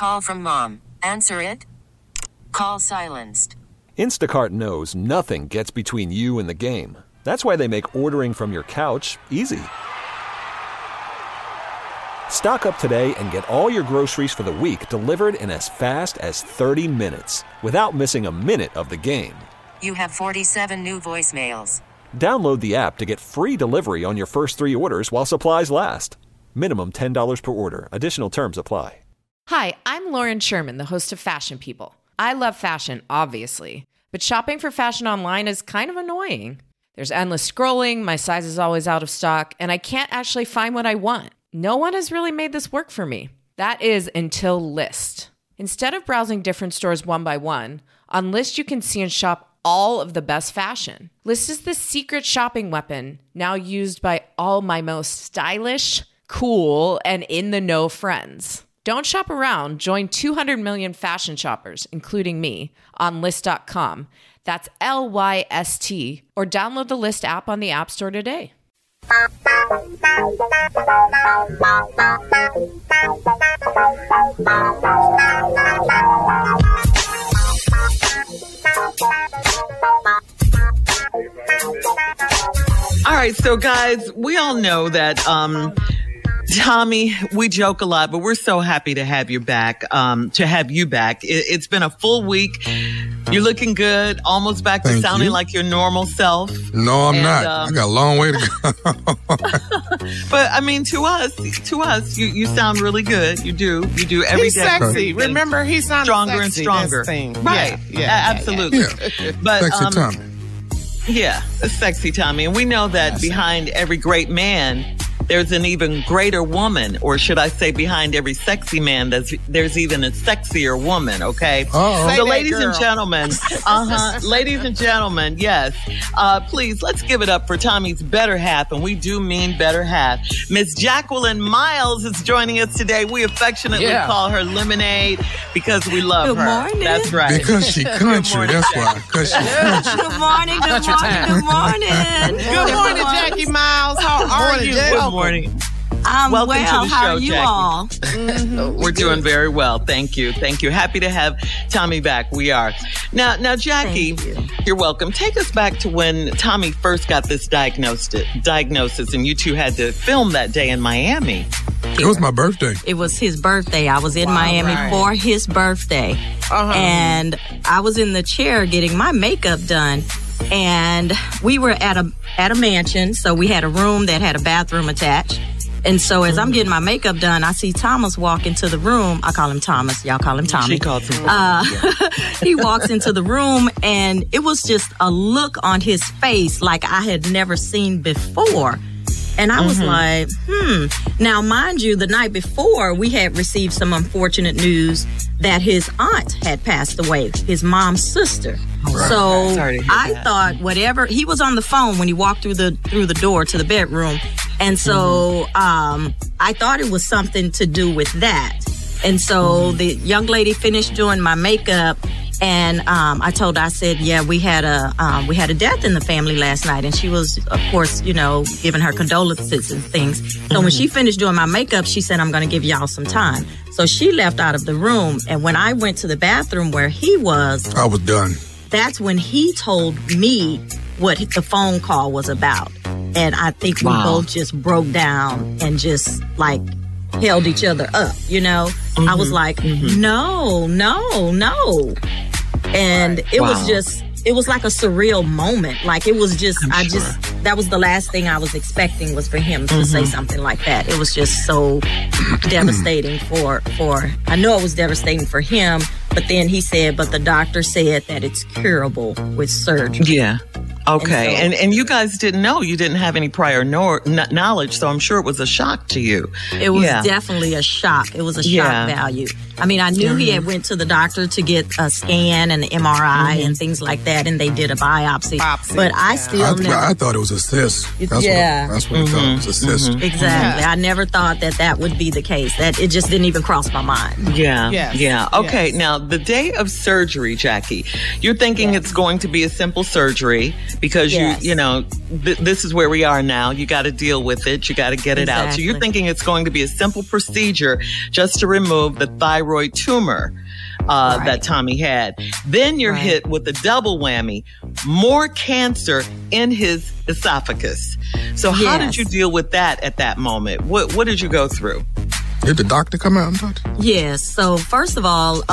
call from mom. Answer it. Call silenced. Instacart knows nothing gets between you and the game. That's why they make ordering from your couch easy. Stock up today and get all your groceries for the week delivered in as fast as 30 minutes without missing a minute of the game. You have 47 new voicemails. Download the app to get free delivery on your first 3 orders while supplies last. Minimum $10 per order. Additional terms apply. Hi, I'm Lauren Sherman, the host of Fashion People. I love fashion, obviously, but shopping for fashion online is kind of annoying. There's endless scrolling, my size is always out of stock, and I can't actually find what I want. No one has really made this work for me. That is until Lyst. Instead of browsing different stores one by one, on Lyst you can see and shop all of the best fashion. Lyst is the secret shopping weapon now used by all my most stylish, cool, and in-the-know friends. Don't shop around. Join 200 million fashion shoppers, including me, on Lyst.com. That's Lyst, or download the Lyst app on the App Store today. All right, so guys, we all know that Tommy, we joke a lot, but we're so happy to have you back. It's been a full week. You're looking good, almost back to sounding like your normal self. No, I'm not. I got a long way to go. But I mean, to us, you sound really good. You do every he's day. Sexy. Remember, he's not stronger sexy, and stronger. Right? Yeah, absolutely. Yeah. But Sexy Tommy. Yeah, sexy Tommy, and we know that behind every great man, there's an even greater woman, or should I say behind every sexy man, there's even a sexier woman, okay? Uh-oh. So ladies and gentlemen, yes, please, let's give it up for Tommy's better half, and we do mean better half. Miss Jacqueline Miles is joining us today. We affectionately call her Lemonade because we love her. Good morning. That's right. Because she country, that's why. Because she country. Good morning. Good morning, Jackie Miles. How are you? Good morning. I'm Welcome well. to the How show, are you Jackie. all? We're doing very well. Thank you. Happy to have Tommy back. We are. Now, Jackie, you're welcome. Take us back to when Tommy first got this diagnosis, and you two had to film that day in Miami. It was my birthday. It was his birthday. I was in Miami for his birthday. And I was in the chair getting my makeup done. And we were at a mansion, so we had a room that had a bathroom attached. And so as I'm getting my makeup done, I see Thomas walk into the room. I call him Thomas. Y'all call him Tommy. She calls him. He walks into the room, and it was just a look on his face like I had never seen before. And I was like, Now, mind you, the night before, we had received some unfortunate news that his aunt had passed away, his mom's sister. Right. So I thought whatever, he was on the phone when he walked through the door to the bedroom. And so I thought it was something to do with that. And so the young lady finished doing my makeup, and I told her, I said, we had a death in the family last night. And she was, of course, giving her condolences and things. So when she finished doing my makeup, she said, I'm going to give y'all some time. So she left out of the room. And when I went to the bathroom where he was, I was done. That's when he told me what the phone call was about. And I think we both just broke down and just like held each other up, I was like, no. And it was like a surreal moment. Like it was just, that was the last thing I was expecting was for him to say something like that. It was just so devastating for, I know it was devastating for him, but then he said, but the doctor said that it's curable with surgery. Yeah. Okay. And you guys didn't know. You didn't have any prior knowledge, so I'm sure it was a shock to you. It was definitely a shock. It was a shock value. I mean, I knew he had went to the doctor to get a scan and an MRI and things like that, and they did a biopsy. But I still never... I thought it was a cyst. That's what I thought. It was a cyst. Exactly. I never thought that would be the case. That it just didn't even cross my mind. Yeah. Okay. Now, the day of surgery, Jackie, you're thinking it's going to be a simple surgery. because this is where we are now. You got to deal with it. You got to get it out. So you're thinking it's going to be a simple procedure just to remove the thyroid tumor that Tommy had. Then you're hit with a double whammy, more cancer in his esophagus. So how did you deal with that at that moment? What did you go through? Did the doctor come out and talk to you? Yes. So first of all,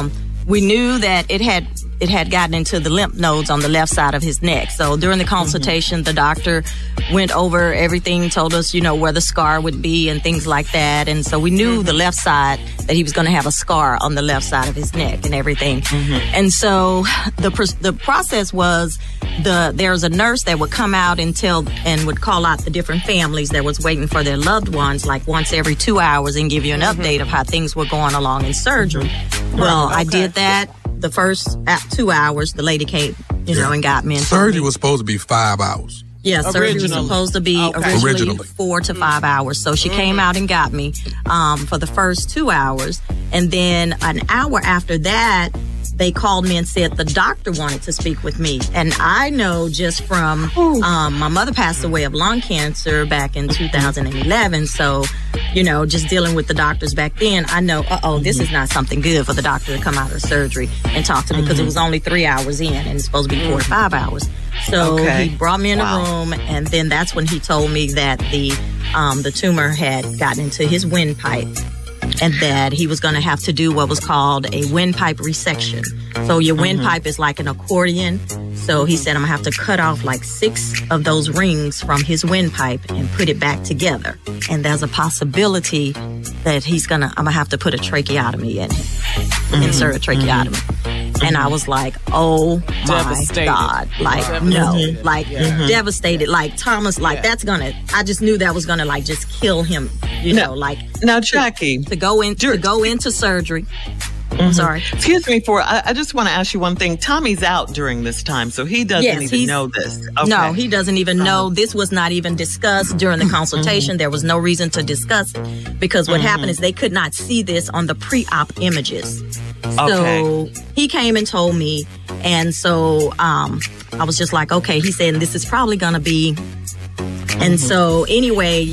we knew that it had gotten into the lymph nodes on the left side of his neck. So during the consultation, the doctor went over everything, told us, where the scar would be and things like that. And so we knew the left side, that he was going to have a scar on the left side of his neck and everything. And so the process was there's a nurse that would come out and would call out the different families that was waiting for their loved ones, like once every 2 hours, and give you an update of how things were going along in surgery. Well, I did that. The first 2 hours, the lady came, and got me. Surgery was supposed to be 5 hours. Yeah, surgery was supposed to be originally 4 to 5 hours. So she came out and got me for the first 2 hours. And then an hour after that, they called me and said the doctor wanted to speak with me. And I know just from my mother passed away of lung cancer back in 2011. So, just dealing with the doctors back then, I know, this is not something good for the doctor to come out of surgery and talk to me, because it was only 3 hours in and it's supposed to be 4 to 5 hours. So he brought me in a room, and then that's when he told me that the tumor had gotten into his windpipe, and that he was going to have to do what was called a windpipe resection. So your windpipe is like an accordion. So he said, I'm going to have to cut off like 6 of those rings from his windpipe and put it back together. And there's a possibility that I'm going to have to put a tracheotomy in him, insert a tracheotomy. And I was like, oh my God. Like, no. Like, devastated. Like, Thomas, like, I just knew that was gonna, like, just kill him, Now, Jackie. To go into surgery. I'm sorry. Excuse me I just want to ask you one thing. Tommy's out during this time, so he doesn't even know this. Okay. No, he doesn't even know. This was not even discussed during the consultation. There was no reason to discuss it, because what happened is they could not see this on the pre-op images. So he came and told me, and so I was just like, okay. He said, this is probably going to be. And so anyway,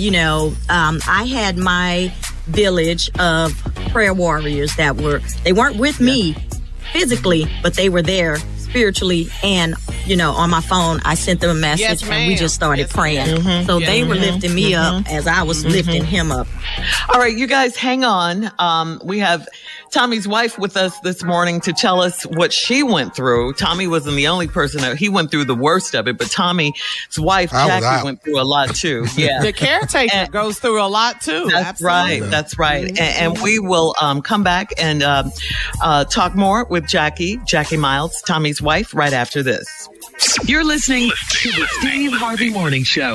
I had my village of prayer warriors they weren't with me physically, but they were there spiritually, and on my phone I sent them a message, and we just started praying. So they were lifting me up as I was lifting him up. All right, you guys hang on. We have Tommy's wife with us this morning to tell us what she went through. Tommy wasn't the only person he went through the worst of it, but Tommy's wife, Jackie, went through a lot too. Yeah. The caretaker goes through a lot too. That's right. That's right. And we will come back and talk more with Jackie Miles, Tommy's wife, right after this. You're listening to the Steve Harvey Morning Show.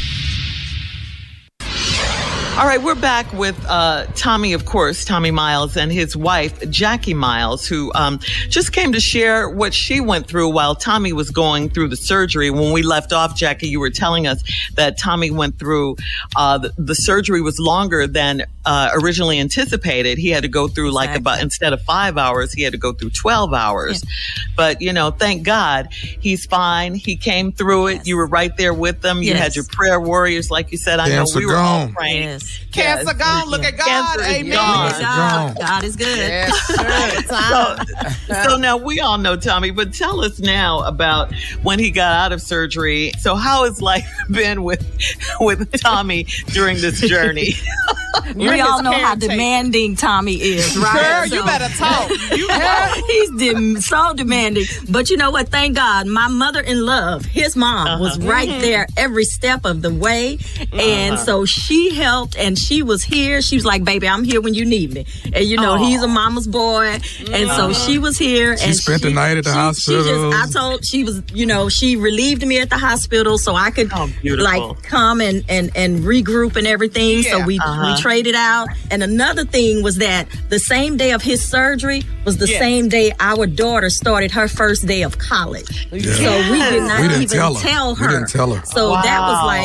All right, we're back with Tommy, of course, Tommy Miles, and his wife, Jackie Miles, who just came to share what she went through while Tommy was going through the surgery. When we left off, Jackie, you were telling us that Tommy went through, the surgery was longer than originally anticipated. He had to go through instead of 5 hours, he had to go through 12 hours. Yeah. But, thank God he's fine. He came through it. Yes. You were right there with them. You had your prayer warriors, like you said. I know we were all praying. Yes. Cancer gone. Look at God. Amen. God is good. Yes, so now we all know Tommy, but tell us now about when he got out of surgery. So how has life been with Tommy during this journey? We all know how demanding Tommy is, right? Girl, you better talk. He's so demanding. But you know what? Thank God, my mother-in-law, his mom, was right there every step of the way. And so she helped, and she was here. She was like, baby, I'm here when you need me. And he's a mama's boy. And so she was here. She spent the night at the hospital. She relieved me at the hospital so I could come and regroup and everything. Yeah. So we traded out. And another thing was that the same day of his surgery was the same day our daughter started her first day of college. Yeah. So we did not even tell her. We didn't tell her. So that was like,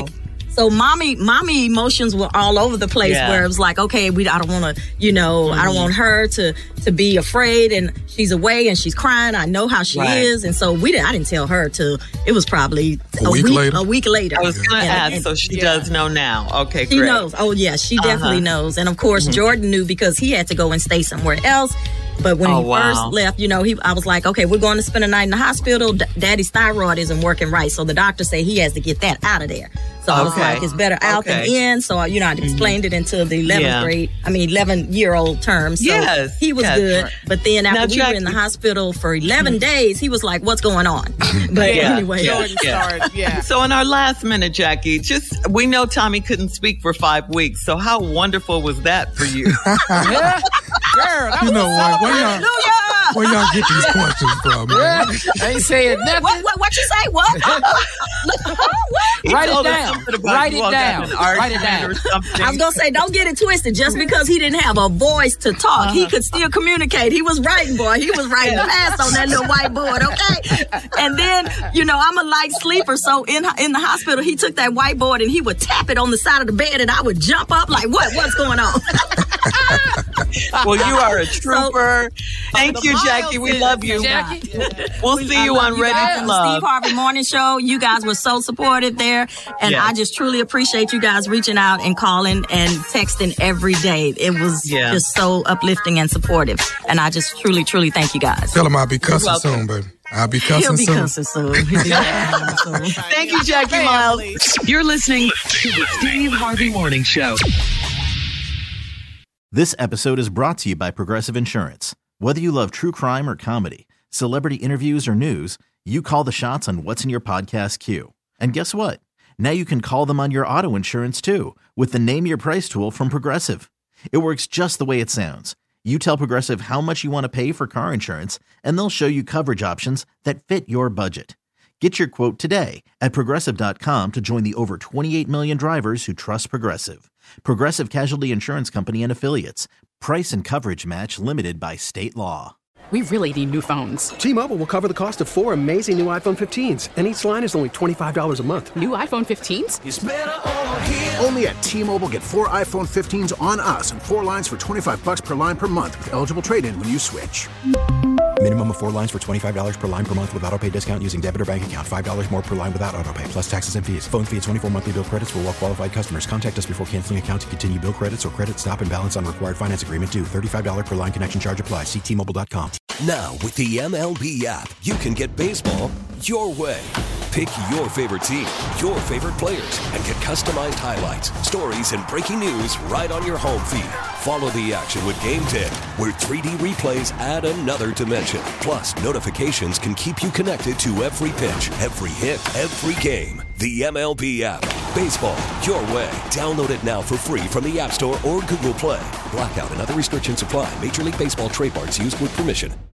So mommy emotions were all over the place where it was like, okay, I don't want to, I don't want her to be afraid, and she's away and she's crying. I know how she is. And so I didn't tell her till it was probably a week later. I was going to ask, so she does know now. Okay, great. She knows. Oh, yeah, she definitely knows. And of course, Jordan knew because he had to go and stay somewhere else. But when he first left, I was like, okay, we're going to spend a night in the hospital. Daddy's thyroid isn't working right. So the doctor said he has to get that out of there. So I was like, it's better out than in. So, I explained it into the 11-year-old term. So he was good. Right. But then after we were in the hospital for 11 days, he was like, what's going on? But anyway. So in our last minute, Jackie, we know Tommy couldn't speak for 5 weeks. So how wonderful was that for you? Girl, you know what? Where y'all get these questions from, man? I ain't saying nothing. What you say? What? Write it down. Write it down. Write it down. I was going to say, don't get it twisted. Just because he didn't have a voice to talk, he could still communicate. He was writing, boy. He was writing fast on that little whiteboard, okay? And then, I'm a light sleeper. So in the hospital, he took that whiteboard and he would tap it on the side of the bed and I would jump up like, what's going on? Well, you are a trooper. Thank you, Jackie. We love you. Jackie. We'll see you on Ready to Love. Steve Harvey Morning Show. You guys were so supportive there. And I just truly appreciate you guys reaching out and calling and texting every day. It was just so uplifting and supportive. And I just truly, truly thank you guys. Tell him I'll be cussing soon, baby. I'll be cussing soon. He'll be cussing soon. Thank you, Jackie Miles. You're listening to the Steve Harvey Morning Show. This episode is brought to you by Progressive Insurance. Whether you love true crime or comedy, celebrity interviews or news, you call the shots on what's in your podcast queue. And guess what? Now you can call them on your auto insurance too with the Name Your Price tool from Progressive. It works just the way it sounds. You tell Progressive how much you want to pay for car insurance, and they'll show you coverage options that fit your budget. Get your quote today at Progressive.com to join the over 28 million drivers who trust Progressive. Progressive Casualty Insurance Company and Affiliates. Price and coverage match limited by state law. We really need new phones. T-Mobile will cover the cost of 4 amazing new iPhone 15s, and each line is only $25 a month. New iPhone 15s? It's better over here. Only at T-Mobile, get 4 iPhone 15s on us and 4 lines for $25 per line per month with eligible trade-in when you switch. Minimum of 4 lines for $25 per line per month with autopay discount using debit or bank account. $5 more per line without autopay, plus taxes and fees. Phone fee at 24 monthly bill credits for well-qualified customers. Contact us before canceling account to continue bill credits or credit stop and balance on required finance agreement due. $35 per line connection charge applies. See T-Mobile.com. Now, with the MLB app, you can get baseball your way. Pick your favorite team, your favorite players, and get customized highlights, stories, and breaking news right on your home feed. Follow the action with Game 10, where 3D replays add another dimension. Plus, notifications can keep you connected to every pitch, every hit, every game. The MLB app. Baseball your way. Download it now for free from the App Store or Google Play. Blackout and other restrictions apply. Major League Baseball trademarks used with permission.